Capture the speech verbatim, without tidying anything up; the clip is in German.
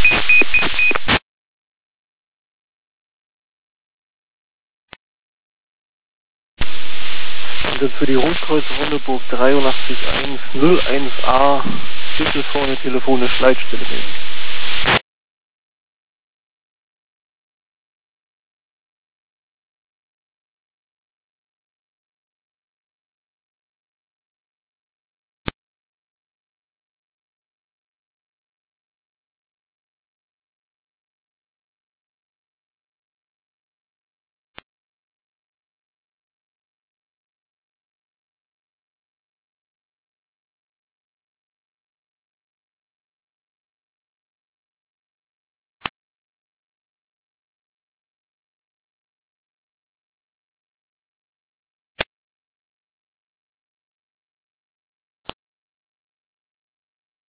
Und dann für die Rundkreuz Ronneburg dreiundachtzig eins null eins A, bitte vorne telefonisch Leitstelle nehmen.